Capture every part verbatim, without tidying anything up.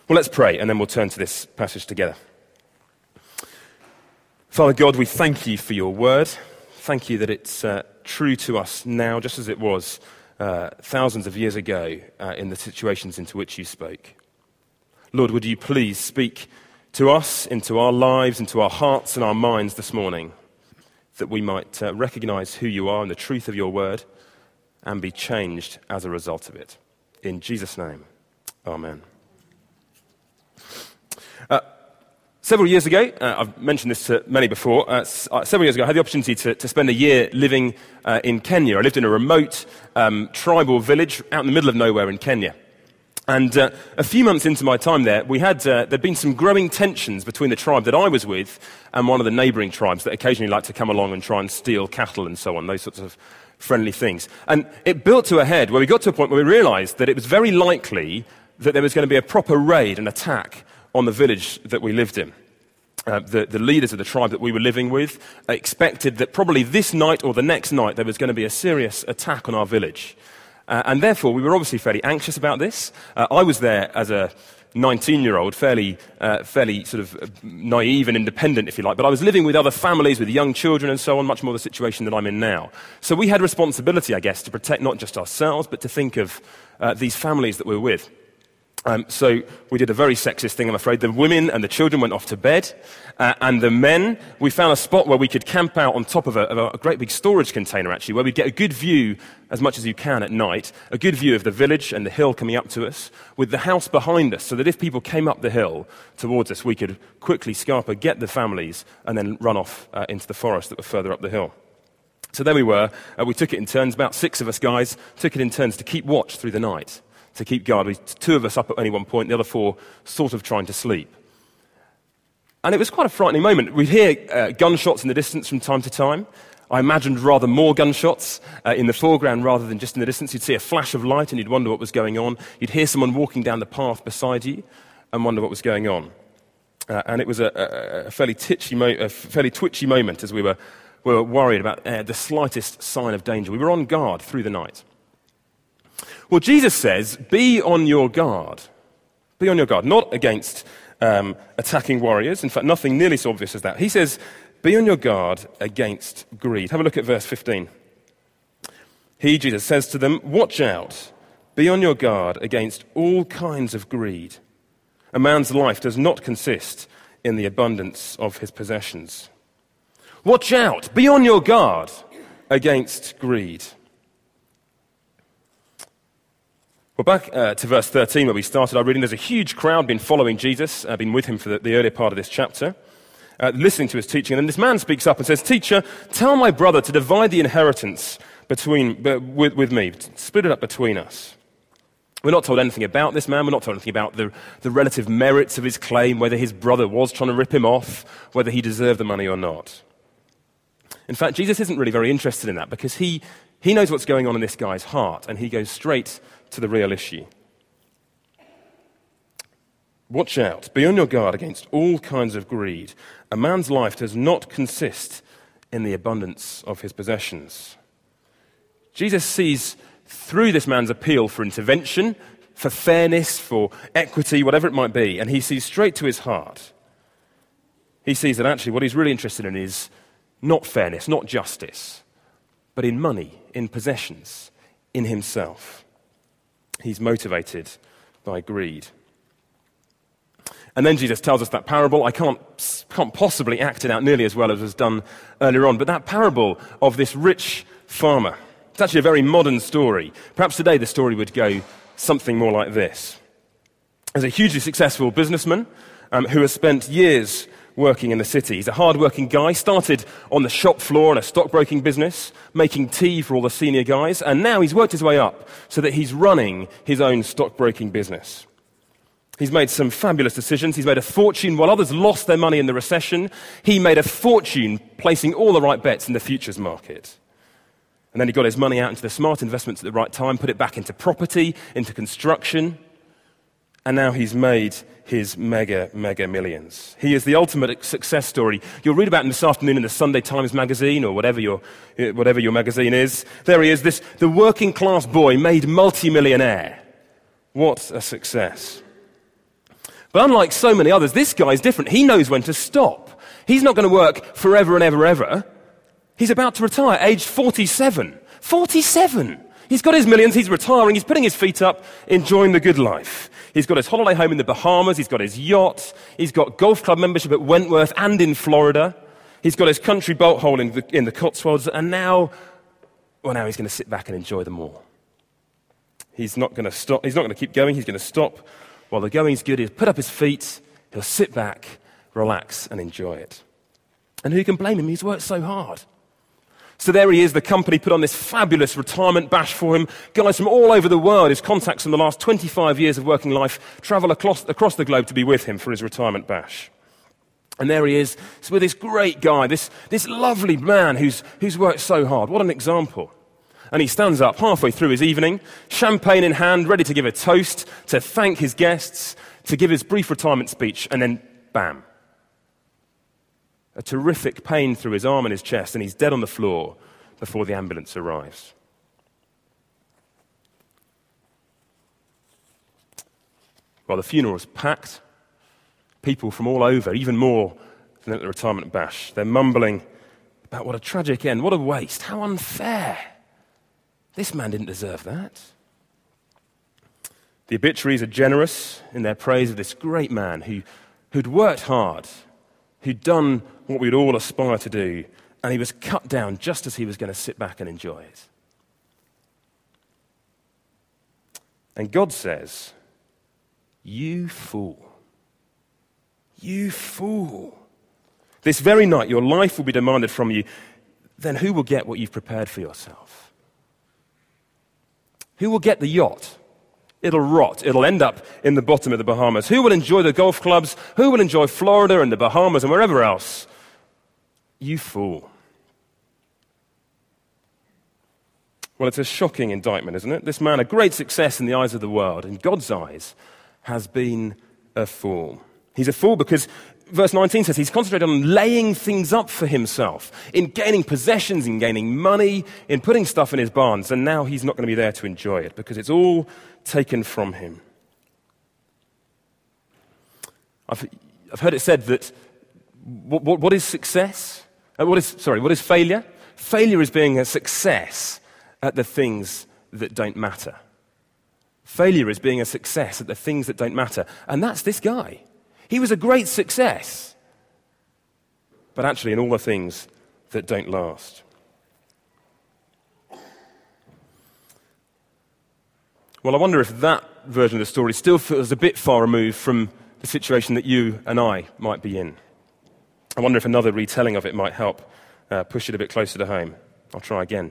Well, let's pray, and then we'll turn to this passage together. Father God, we thank you for your word. Thank you that it's uh, true to us now, just as it was uh, thousands of years ago uh, in the situations into which you spoke. Lord, would you please speak to us, into our lives, into our hearts and our minds this morning, that we might uh, recognize who you are and the truth of your word and be changed as a result of it. In Jesus' name, amen. Uh, several years ago, uh, I've mentioned this to many before, uh, s- uh, several years ago I had the opportunity to, to spend a year living uh, in Kenya. I lived in a remote um, tribal village out in the middle of nowhere in Kenya. And uh, a few months into my time there, we had uh, there'd been some growing tensions between the tribe that I was with and one of the neighbouring tribes that occasionally like to come along and try and steal cattle and so on, those sorts of friendly things. And it built to a head where we got to a point where we realised that it was very likely that there was going to be a proper raid, an attack on the village that we lived in. Uh, the, the leaders of the tribe that we were living with expected that probably this night or the next night there was going to be a serious attack on our village. Uh, and therefore, we were obviously fairly anxious about this. Uh, I was there as a nineteen-year-old, fairly, uh, fairly sort of naive and independent, if you like. But I was living with other families, with young children and so on, much more the situation that I'm in now. So we had responsibility, I guess, to protect not just ourselves, but to think of uh, these families that we were with. Um, so we did a very sexist thing, I'm afraid. The women and the children went off to bed, uh, and the men, we found a spot where we could camp out on top of a, of a great big storage container, actually, where we'd get a good view, as much as you can at night, a good view of the village and the hill coming up to us, with the house behind us, so that if people came up the hill towards us, we could quickly scarper, get the families, and then run off uh, into the forest that were further up the hill. So there we were. Uh, we took it in turns, about six of us guys, took it in turns to keep watch through the night, to keep guard. We, two of us up at any one point, the other four sort of trying to sleep. And it was quite a frightening moment. We'd hear uh, gunshots in the distance from time to time. I imagined rather more gunshots uh, in the foreground rather than just in the distance. You'd see a flash of light and you'd wonder what was going on. You'd hear someone walking down the path beside you and wonder what was going on. Uh, and it was a, a, a, fairly titchy mo- a fairly twitchy moment as we were, we were worried about uh, the slightest sign of danger. We were on guard through the night. Well, Jesus says, be on your guard. Be on your guard, not against um, attacking warriors. In fact, nothing nearly so obvious as that. He says, be on your guard against greed. Have a look at verse fifteen. He, Jesus, says to them, watch out, be on your guard against all kinds of greed. A man's life does not consist in the abundance of his possessions. Watch out, be on your guard against greed. Well, back uh, to verse thirteen where we started our reading, there's a huge crowd been following Jesus, uh, been with him for the, the earlier part of this chapter, uh, listening to his teaching. And then this man speaks up and says, Teacher, tell my brother to divide the inheritance between uh, with, with me, split it up between us. We're not told anything about this man. We're not told anything about the, the relative merits of his claim, whether his brother was trying to rip him off, whether he deserved the money or not. In fact, Jesus isn't really very interested in that because he, he knows what's going on in this guy's heart, and he goes straight to the real issue. Watch out, be on your guard against all kinds of greed. A man's life does not consist in the abundance of his possessions. Jesus sees through this man's appeal for intervention, for fairness, for equity, whatever it might be, and he sees straight to his heart. He sees that actually what he's really interested in is not fairness, not justice, but in money, in possessions, in himself. He's motivated by greed. And then Jesus tells us that parable. I can't, can't possibly act it out nearly as well as was done earlier on, but that parable of this rich farmer, it's actually a very modern story. Perhaps today the story would go something more like this. There's a hugely successful businessman um, who has spent years working in the city. He's a hard-working guy, started on the shop floor in a stockbroking business, making tea for all the senior guys, and now he's worked his way up so that he's running his own stockbroking business. He's made some fabulous decisions. He's made a fortune while others lost their money in the recession. He made a fortune placing all the right bets in the futures market. And then he got his money out into the smart investments at the right time, put it back into property, into construction, and now he's made his mega, mega millions. He is the ultimate success story. You'll read about him this afternoon in the Sunday Times magazine or whatever your, whatever your magazine is. There he is, this, the working class boy made multi-millionaire. What a success. But unlike so many others, this guy's different. He knows when to stop. He's not going to work forever and ever, ever. He's about to retire, aged forty-seven. forty-seven! He's got his millions, he's retiring, he's putting his feet up, enjoying the good life. He's got his holiday home in the Bahamas, he's got his yacht, he's got golf club membership at Wentworth and in Florida. He's got his country boat hole in the, in the Cotswolds, and now, well, now he's going to sit back and enjoy them all. He's not going to stop, he's not going to keep going, he's going to stop. While the going's good, he'll put up his feet, he'll sit back, relax, and enjoy it. And who can blame him? He's worked so hard. So there he is, the company put on this fabulous retirement bash for him. Guys from all over the world, his contacts from the last twenty-five years of working life, travel across, across the globe to be with him for his retirement bash. And there he is, with this great guy, this, this lovely man who's, who's worked so hard. What an example. And he stands up halfway through his evening, champagne in hand, ready to give a toast, to thank his guests, to give his brief retirement speech, and then bam. A terrific pain through his arm and his chest, and he's dead on the floor before the ambulance arrives. Well, the funeral's packed. People from all over, even more than at the retirement bash. They're mumbling about what a tragic end, what a waste, how unfair. This man didn't deserve that. The obituaries are generous in their praise of this great man who, who'd worked hard, who'd done what we'd all aspire to do, and he was cut down just as he was going to sit back and enjoy it. And God says, "You fool. You fool. This very night your life will be demanded from you. Then who will get what you've prepared for yourself? Who will get the yacht? It'll rot. It'll end up in the bottom of the Bahamas. Who will enjoy the golf clubs? Who will enjoy Florida and the Bahamas and wherever else? You fool." Well, it's a shocking indictment, isn't it? This man, a great success in the eyes of the world, in God's eyes, has been a fool. He's a fool because verse nineteen says he's concentrated on laying things up for himself, in gaining possessions, in gaining money, in putting stuff in his barns, and now he's not going to be there to enjoy it because it's all taken from him. I've, I've heard it said that what, what, what is success? Uh, what is, sorry, what is failure? Failure is being a success at the things that don't matter. Failure is being a success at the things that don't matter. And that's this guy. He was a great success, but actually in all the things that don't last. Well, I wonder if that version of the story still feels a bit far removed from the situation that you and I might be in. I wonder if another retelling of it might help uh, push it a bit closer to home. I'll try again.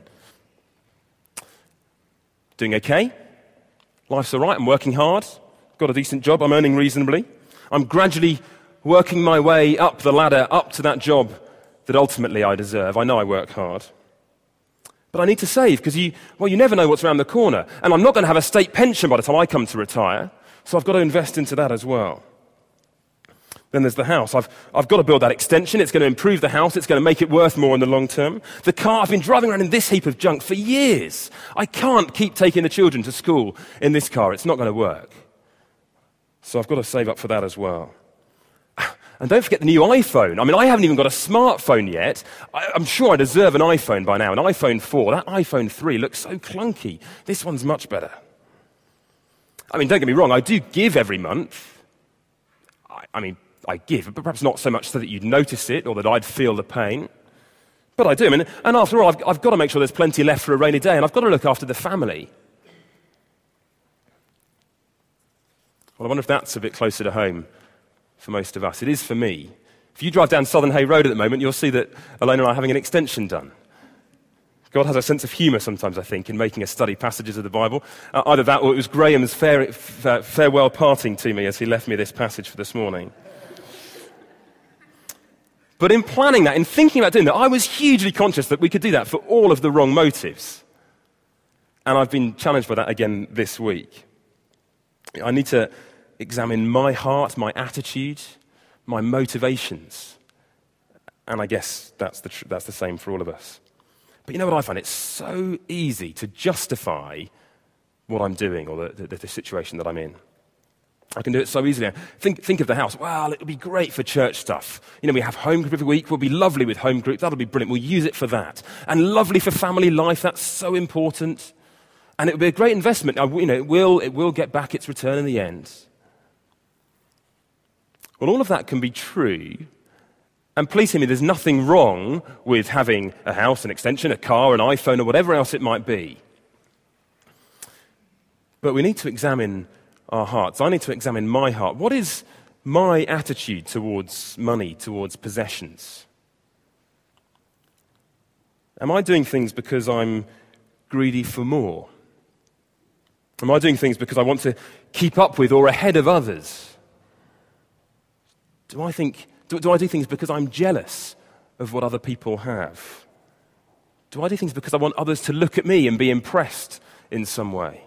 Doing okay? Life's all right. I'm working hard. Got a decent job. I'm earning reasonably. I'm gradually working my way up the ladder, up to that job that ultimately I deserve. I know I work hard. But I need to save because you, well, you never know what's around the corner. And I'm not going to have a state pension by the time I come to retire. So I've got to invest into that as well. Then there's the house. I've, I've got to build that extension. It's going to improve the house. It's going to make it worth more in the long term. The car, I've been driving around in this heap of junk for years. I can't keep taking the children to school in this car. It's not going to work. So I've got to save up for that as well. And don't forget the new iPhone. I mean, I haven't even got a smartphone yet. I, I'm sure I deserve an iPhone by now. An iPhone four. That iPhone three looks so clunky. This one's much better. I mean, don't get me wrong. I do give every month. I, I mean, I give, but perhaps not so much so that you'd notice it or that I'd feel the pain. But I do. I mean, and after all, I've, I've got to make sure there's plenty left for a rainy day, and I've got to look after the family. Well, I wonder if that's a bit closer to home for most of us. It is for me. If you drive down Southern Hay Road at the moment, you'll see that Alona and I are having an extension done. God has a sense of humour sometimes, I think, in making us study passages of the Bible. Uh, either that or it was Graham's fair, f- uh, farewell parting to me as he left me this passage for this morning. But in planning that, in thinking about doing that, I was hugely conscious that we could do that for all of the wrong motives. And I've been challenged by that again this week. I need to examine my heart, my attitude, my motivations. And I guess that's the, tr- that's the same for all of us. But you know what I find? It's so easy to justify what I'm doing or the, the, the situation that I'm in. I can do it so easily. Think, think of the house. Well, it would be great for church stuff. You know, we have home group every week. We'll be lovely with home group. That'll be brilliant. We'll use it for that. And lovely for family life. That's so important. And it will be a great investment. You know, it will, it will get back its return in the end. Well, all of that can be true. And please hear me, there's nothing wrong with having a house, an extension, a car, an iPhone, or whatever else it might be. But we need to examine our hearts. I need to examine my heart. What is my attitude towards money, towards possessions? Am I doing things because I'm greedy for more? Am I doing things because I want to keep up with or ahead of others? Do I think, do, do I do things because I'm jealous of what other people have? Do I do things because I want others to look at me and be impressed in some way?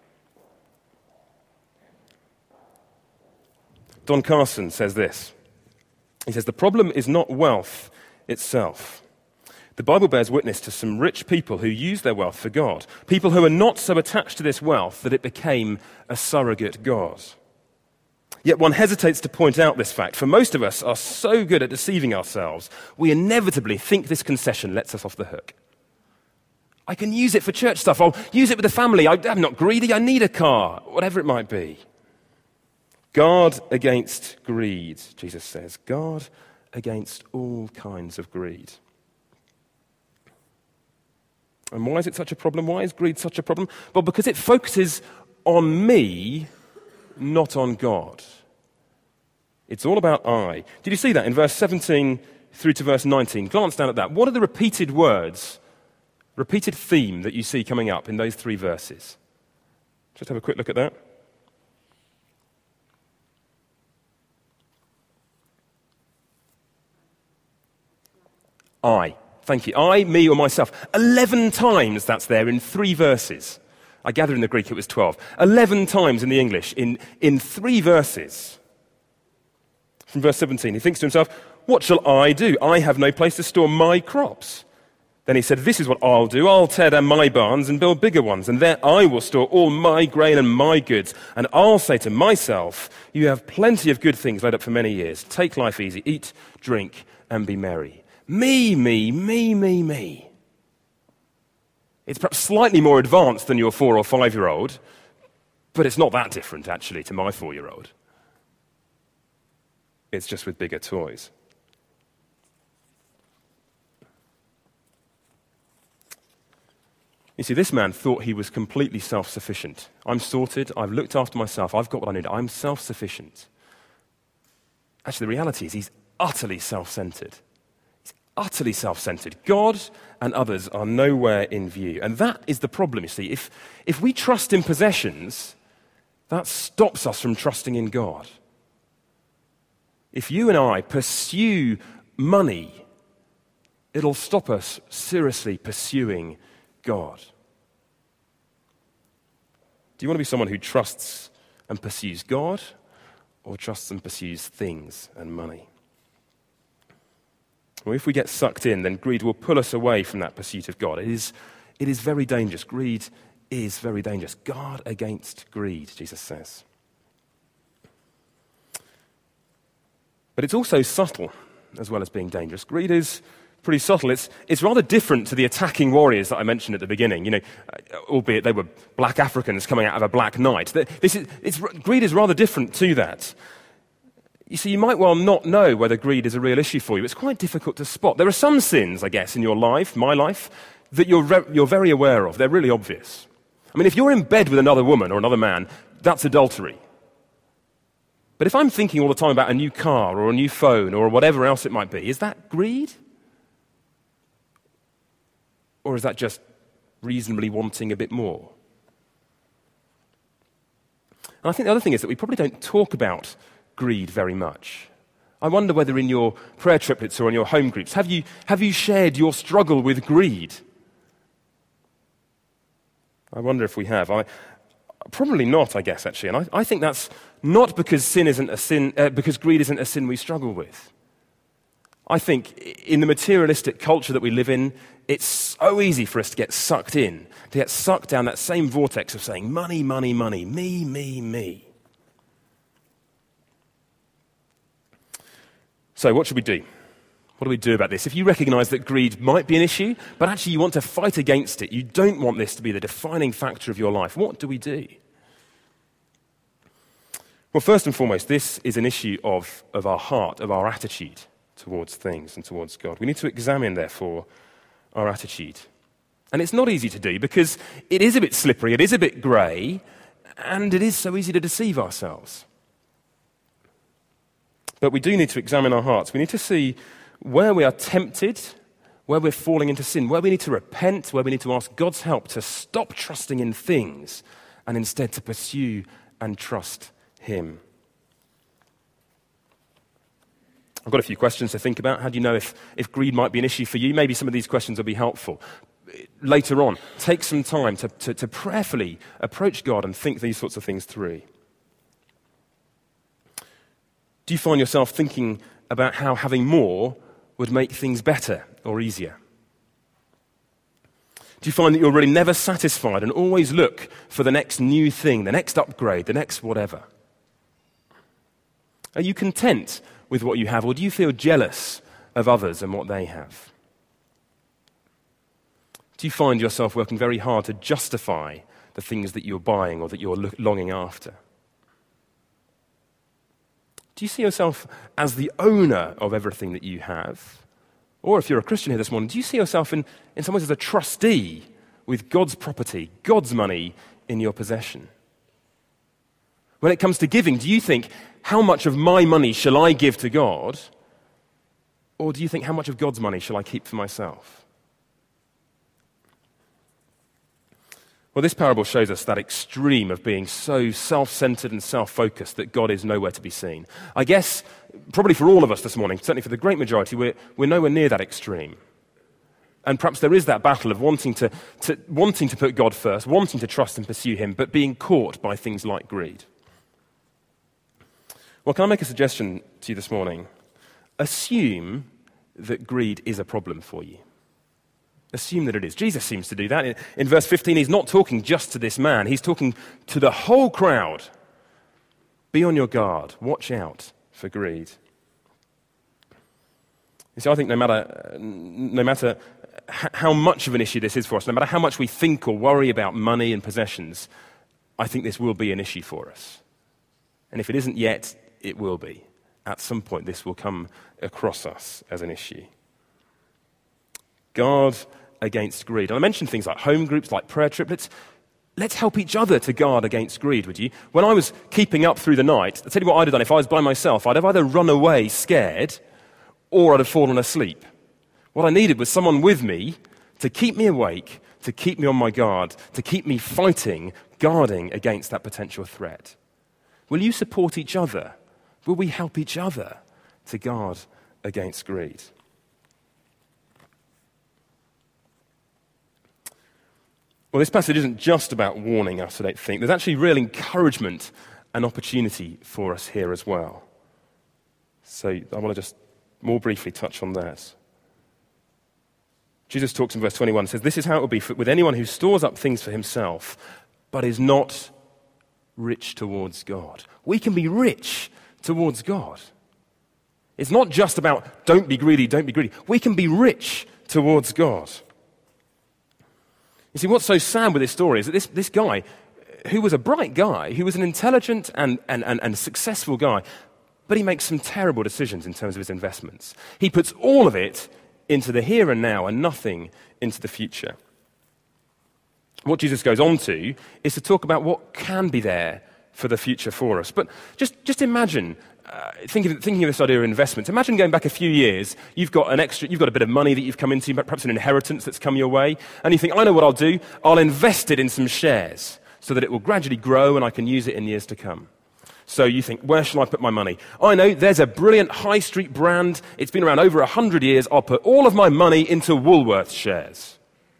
Don Carson says this. He says, the problem is not wealth itself. The Bible bears witness to some rich people who use their wealth for God, people who are not so attached to this wealth that it became a surrogate God. Yet one hesitates to point out this fact, for most of us are so good at deceiving ourselves, we inevitably think this concession lets us off the hook. I can use it for church stuff, I'll use it with the family, I'm not greedy, I need a car, whatever it might be. Guard against greed, Jesus says. Guard against all kinds of greed. And why is it such a problem? Why is greed such a problem? Well, because it focuses on me, not on God. It's all about I. Did you see that in verse seventeen through to verse nineteen? Glance down at that. What are the repeated words, repeated theme that you see coming up in those three verses? Just have a quick look at that. I. Thank you. I, me, or myself. Eleven times that's there in three verses. I gather in the Greek it was twelve. Eleven times in the English in, in three verses. From verse seventeen, he thinks to himself, what shall I do? I have no place to store my crops. Then he said, this is what I'll do. I'll tear down my barns and build bigger ones, and there I will store all my grain and my goods. And I'll say to myself, you have plenty of good things laid up for many years. Take life easy, eat, drink, and be merry. Me, me, me, me, me. It's perhaps slightly more advanced than your four or five-year-old, but it's not that different, actually, to my four-year-old. It's just with bigger toys. You see, this man thought he was completely self-sufficient. I'm sorted, I've looked after myself, I've got what I need, I'm self-sufficient. Actually, the reality is he's utterly self-centered. Utterly self-centered. God and others are nowhere in view. And that is the problem, you see. If, if we trust in possessions, that stops us from trusting in God. If you and I pursue money, it'll stop us seriously pursuing God. Do you want to be someone who trusts and pursues God, or trusts and pursues things and money? Well, if we get sucked in, then greed will pull us away from that pursuit of God. It is, it is very dangerous. Greed is very dangerous. Guard against greed, Jesus says. But it's also subtle as well as being dangerous. Greed is pretty subtle. It's, it's rather different to the attacking warriors that I mentioned at the beginning, you know, albeit they were black Africans coming out of a black night. This is, it's, greed is rather different to that. You see, you might well not know whether greed is a real issue for you. It's quite difficult to spot. There are some sins, I guess, in your life, my life, that you're, re- you're very aware of. They're really obvious. I mean, if you're in bed with another woman or another man, that's adultery. But if I'm thinking all the time about a new car or a new phone or whatever else it might be, is that greed? Or is that just reasonably wanting a bit more? And I think the other thing is that we probably don't talk about greed very much. I wonder whether in your prayer triplets or in your home groups, have you, have you shared your struggle with greed? I wonder if we have. I, probably not, I guess, actually. And I, I think that's not because sin isn't a sin, uh, because greed isn't a sin we struggle with. I think in the materialistic culture that we live in, it's so easy for us to get sucked in, to get sucked down that same vortex of saying, money, money, money, me, me, me. So what should we do? What do we do about this? If you recognize that greed might be an issue, but actually you want to fight against it, you don't want this to be the defining factor of your life, what do we do? Well, first and foremost, this is an issue of, of our heart, of our attitude towards things and towards God. We need to examine, therefore, our attitude. And it's not easy to do because it is a bit slippery, it is a bit grey, and it is so easy to deceive ourselves. But we do need to examine our hearts. We need to see where we are tempted, where we're falling into sin, where we need to repent, where we need to ask God's help to stop trusting in things and instead to pursue and trust Him. I've got a few questions to think about. How do you know if, if greed might be an issue for you? Maybe some of these questions will be helpful. Later on, take some time to, to, to prayerfully approach God and think these sorts of things through. Do you find yourself thinking about how having more would make things better or easier? Do you find that you're really never satisfied and always look for the next new thing, the next upgrade, the next whatever? Are you content with what you have, or do you feel jealous of others and what they have? Do you find yourself working very hard to justify the things that you're buying or that you're lo- longing after? Do you see yourself as the owner of everything that you have? Or if you're a Christian here this morning, do you see yourself in, in some ways as a trustee with God's property, God's money in your possession? When it comes to giving, do you think, how much of my money shall I give to God? Or do you think, how much of God's money shall I keep for myself? Well, this parable shows us that extreme of being so self-centered and self-focused that God is nowhere to be seen. I guess, probably for all of us this morning, certainly for the great majority, we're, we're nowhere near that extreme. And perhaps there is that battle of wanting to, to, wanting to put God first, wanting to trust and pursue Him, but being caught by things like greed. Well, can I make a suggestion to you this morning? Assume that greed is a problem for you. Assume that it is. Jesus seems to do that. In, in verse fifteen, he's not talking just to this man. He's talking to the whole crowd. Be on your guard. Watch out for greed. You see, I think no matter, no matter how much of an issue this is for us, no matter how much we think or worry about money and possessions, I think this will be an issue for us. And if it isn't yet, it will be. At some point, this will come across us as an issue. Guard against greed. And I mentioned things like home groups, like prayer triplets. Let's help each other to guard against greed, would you? When I was keeping up through the night, I'll tell you what I'd have done. If I was by myself, I'd have either run away scared or I'd have fallen asleep. What I needed was someone with me to keep me awake, to keep me on my guard, to keep me fighting, guarding against that potential threat. Will you support each other? Will we help each other to guard against greed? Well, this passage isn't just about warning us, I don't think. There's actually real encouragement and opportunity for us here as well. So I want to just more briefly touch on that. Jesus talks in verse twenty-one, says, "This is how it will be for, with anyone who stores up things for himself, but is not rich towards God." We can be rich towards God. It's not just about don't be greedy, don't be greedy. We can be rich towards God. You see, what's so sad with this story is that this, this guy, who was a bright guy, who was an intelligent and, and, and, and successful guy, but he makes some terrible decisions in terms of his investments. He puts all of it into the here and now and nothing into the future. What Jesus goes on to is to talk about what can be there for the future for us. But just, just imagine, uh, thinking, thinking of this idea of investment, imagine going back a few years, you've got an extra, you've got a bit of money that you've come into, perhaps an inheritance that's come your way, and you think, I know what I'll do, I'll invest it in some shares so that it will gradually grow and I can use it in years to come. So you think, where shall I put my money? I know there's a brilliant high street brand, it's been around over a hundred years, I'll put all of my money into Woolworths shares.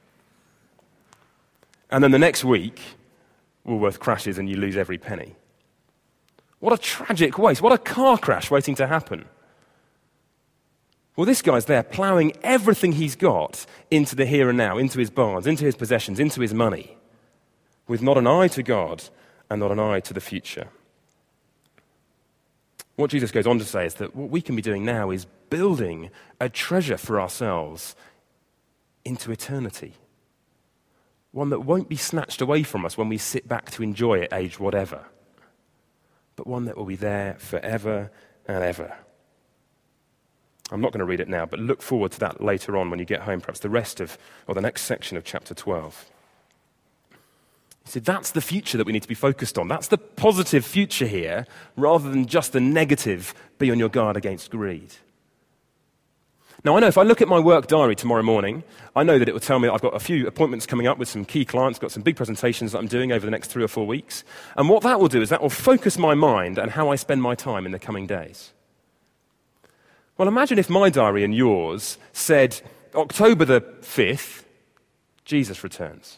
And then the next week, Woolworth crashes and you lose every penny. What a tragic waste. What a car crash waiting to happen. Well, this guy's there ploughing everything he's got into the here and now, into his barns, into his possessions, into his money, with not an eye to God and not an eye to the future. What Jesus goes on to say is that what we can be doing now is building a treasure for ourselves into eternity. One that won't be snatched away from us when we sit back to enjoy it, age whatever. But one that will be there forever and ever. I'm not going to read it now, but look forward to that later on when you get home, perhaps the rest of, or the next section of chapter twelve. You see, that's the future that we need to be focused on. That's the positive future here, rather than just the negative, be on your guard against greed. Now, I know if I look at my work diary tomorrow morning, I know that it will tell me that I've got a few appointments coming up with some key clients, got some big presentations that I'm doing over the next three or four weeks. And what that will do is that will focus my mind and how I spend my time in the coming days. Well, imagine if my diary and yours said, October the fifth, Jesus returns.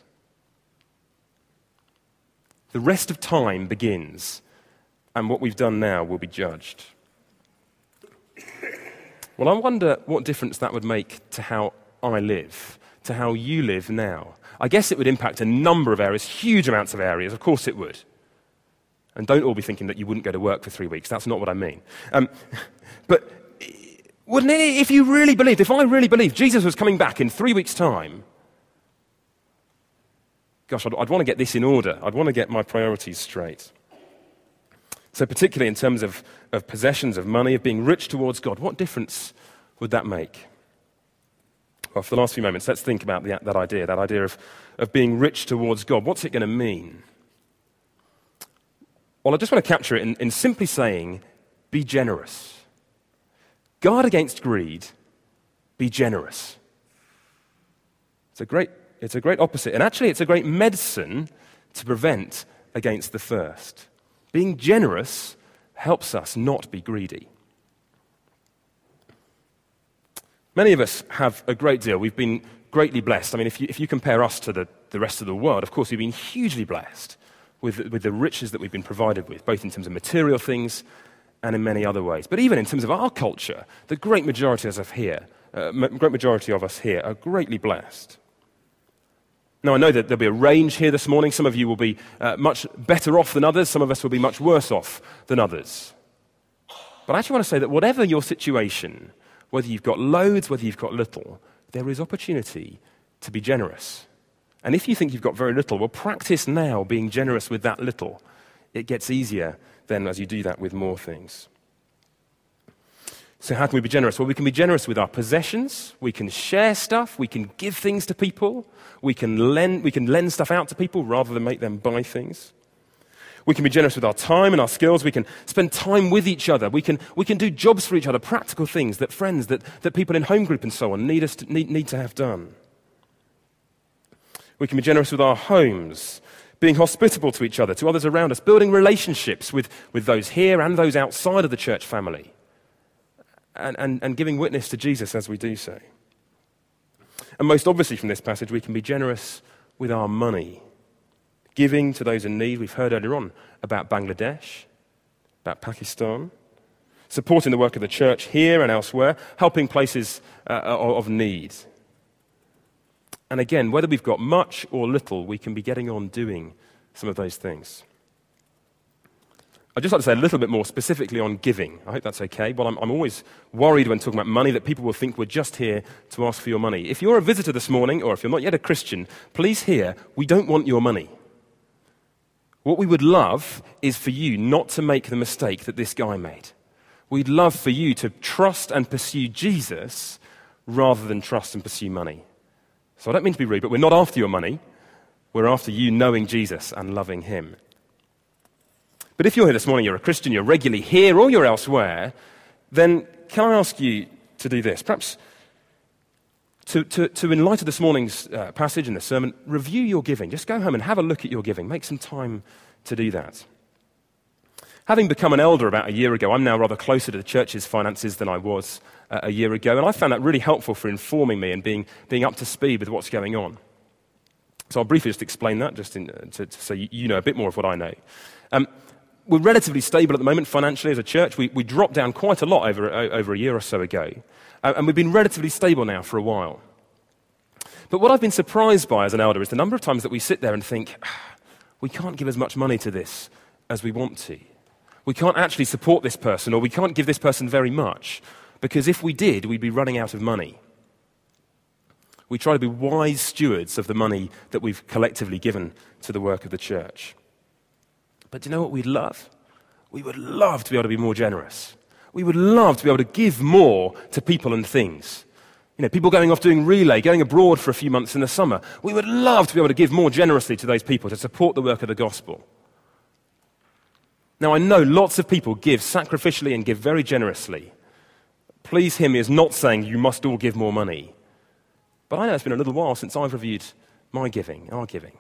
The rest of time begins, and what we've done now will be judged. Well, I wonder what difference that would make to how I live, to how you live now. I guess it would impact a number of areas, huge amounts of areas. Of course it would. And don't all be thinking that you wouldn't go to work for three weeks. That's not what I mean. Um, but wouldn't it, if you really believed, if I really believed Jesus was coming back in three weeks' time, gosh, I'd, I'd want to get this in order. I'd want to get my priorities straight. So particularly in terms of, of possessions, of money, of being rich towards God, what difference would that make? Well, for the last few moments, let's think about the, that idea, that idea of, of being rich towards God. What's it going to mean? Well, I just want to capture it in, in simply saying, be generous. Guard against greed, be generous. It's a great, it's a great opposite, and actually it's a great medicine to prevent against the thirst. Being generous helps us not be greedy. Many of us have a great deal. We've been greatly blessed. I mean, if you, if you compare us to the, the rest of the world, of course, we've been hugely blessed with, with the riches that we've been provided with, both in terms of material things and in many other ways. But even in terms of our culture, the great majority of us here, uh, great majority of us here are greatly blessed. Now, I know that there'll be a range here this morning. Some of you will be uh, much better off than others. Some of us will be much worse off than others. But I actually want to say that whatever your situation, whether you've got loads, whether you've got little, there is opportunity to be generous. And if you think you've got very little, well, practice now being generous with that little. It gets easier then as you do that with more things. So how can we be generous? Well, we can be generous with our possessions. We can share stuff. We can give things to people. We can lend, we can lend stuff out to people rather than make them buy things. We can be generous with our time and our skills. We can spend time with each other. We can, we can do jobs for each other, practical things that friends, that, that people in home group and so on need, us to, need, need to have done. We can be generous with our homes, being hospitable to each other, to others around us, building relationships with, with those here and those outside of the church family. And, and, and giving witness to Jesus as we do so. And most obviously from this passage, we can be generous with our money. Giving to those in need. We've heard earlier on about Bangladesh, about Pakistan. Supporting the work of the church here and elsewhere. Helping places uh, of need. And again, whether we've got much or little, we can be getting on doing some of those things. I'd just like to say a little bit more specifically on giving. I hope that's okay. Well, I'm, I'm always worried when talking about money that people will think we're just here to ask for your money. If you're a visitor this morning, or if you're not yet a Christian, please hear, we don't want your money. What we would love is for you not to make the mistake that this guy made. We'd love for you to trust and pursue Jesus rather than trust and pursue money. So I don't mean to be rude, but we're not after your money. We're after you knowing Jesus and loving him. But if you're here this morning, you're a Christian, you're regularly here or you're elsewhere, then can I ask you to do this? Perhaps to, to, to in light of this morning's uh, passage and the sermon, review your giving. Just go home and have a look at your giving. Make some time to do that. Having become an elder about a year ago, I'm now rather closer to the church's finances than I was uh, a year ago, and I found that really helpful for informing me and being, being up to speed with what's going on. So I'll briefly just explain that, just in, uh, to, to, so you, you know a bit more of what I know. Um, We're relatively stable at the moment financially as a church. We, we dropped down quite a lot over, over a year or so ago. Uh, and we've been relatively stable now for a while. But what I've been surprised by as an elder is the number of times that we sit there and think, ah, we can't give as much money to this as we want to. We can't actually support this person, or we can't give this person very much, because if we did, we'd be running out of money. We try to be wise stewards of the money that we've collectively given to the work of the church. But do you know what we'd love? We would love to be able to be more generous. We would love to be able to give more to people and things. You know, people going off doing relay, going abroad for a few months in the summer. We would love to be able to give more generously to those people to support the work of the gospel. Now, I know lots of people give sacrificially and give very generously. Please hear me as not saying you must all give more money. But I know it's been a little while since I've reviewed my giving, our giving.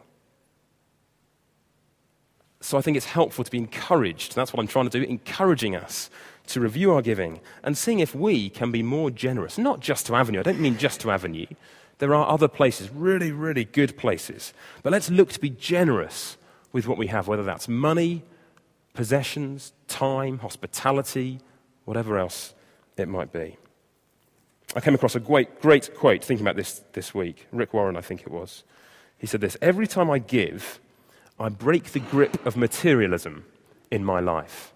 So I think it's helpful to be encouraged. That's what I'm trying to do, encouraging us to review our giving and seeing if we can be more generous. Not just to Avenue. I don't mean just to Avenue. There are other places, really, really good places. But let's look to be generous with what we have, whether that's money, possessions, time, hospitality, whatever else it might be. I came across a great, great quote thinking about this this week. Rick Warren, I think it was. He said this: "Every time I give, I break the grip of materialism in my life."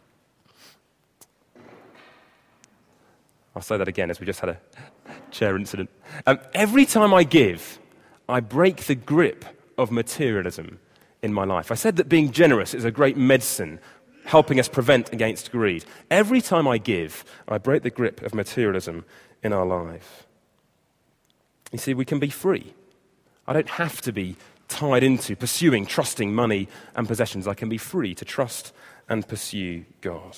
I'll say that again as we just had a chair incident. Um, every time I give, I break the grip of materialism in my life. I said that being generous is a great medicine, helping us prevent against greed. Every time I give, I break the grip of materialism in our life. You see, we can be free. I don't have to be tied into pursuing, trusting money and possessions. I can be free to trust and pursue God.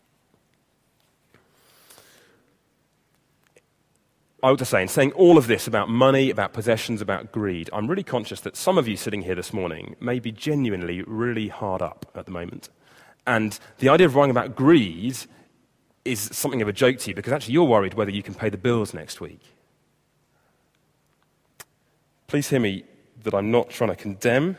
I ought to say, in saying all of this about money, about possessions, about greed, I'm really conscious that some of you sitting here this morning may be genuinely really hard up at the moment. And the idea of worrying about greed is something of a joke to you, because actually you're worried whether you can pay the bills next week. Please hear me that I'm not trying to condemn.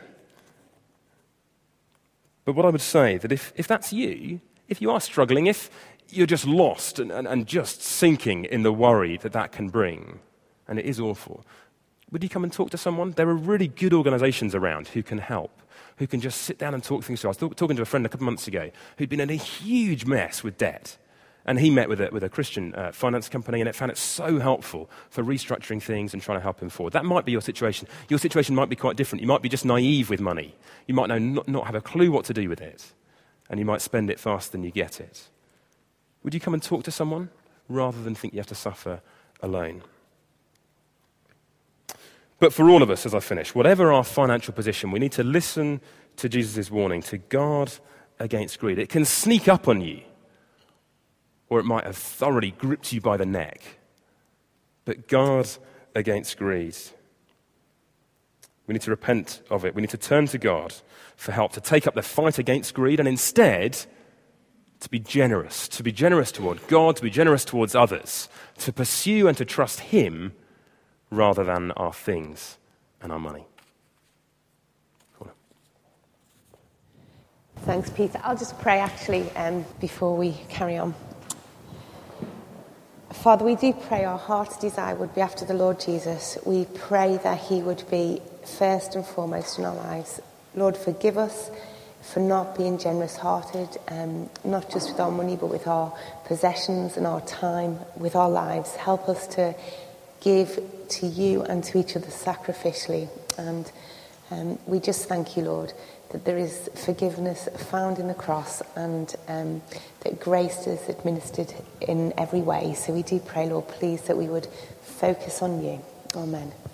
But what I would say, that if, if that's you, if you are struggling, if you're just lost and, and, and just sinking in the worry that that can bring, and it is awful, would you come and talk to someone? There are really good organizations around who can help, who can just sit down and talk things through. I was talking to a friend a couple of months ago who'd been in a huge mess with debt. And he met with a, with a Christian uh, finance company, and it found it so helpful for restructuring things and trying to help him forward. That might be your situation. Your situation might be quite different. You might be just naive with money. You might know not, not have a clue what to do with it, and you might spend it faster than you get it. Would you come and talk to someone rather than think you have to suffer alone? But for all of us, as I finish, whatever our financial position, we need to listen to Jesus' warning to guard against greed. It can sneak up on you, or it might have thoroughly gripped you by the neck. But guard against greed. We need to repent of it. We need to turn to God for help, to take up the fight against greed, and instead to be generous, to be generous toward God, to be generous towards others, to pursue and to trust Him rather than our things and our money. Thanks, Peter. I'll just pray, actually, um, before we carry on. Father, we do pray our heart's desire would be after the Lord Jesus. We pray that He would be first and foremost in our lives. Lord, forgive us for not being generous-hearted, um, not just with our money, but with our possessions and our time, with our lives. Help us to give to You and to each other sacrificially. And um, we just thank You, Lord, that there is forgiveness found in the cross, and um, that grace is administered in every way. So we do pray, Lord, please, that we would focus on You. Amen.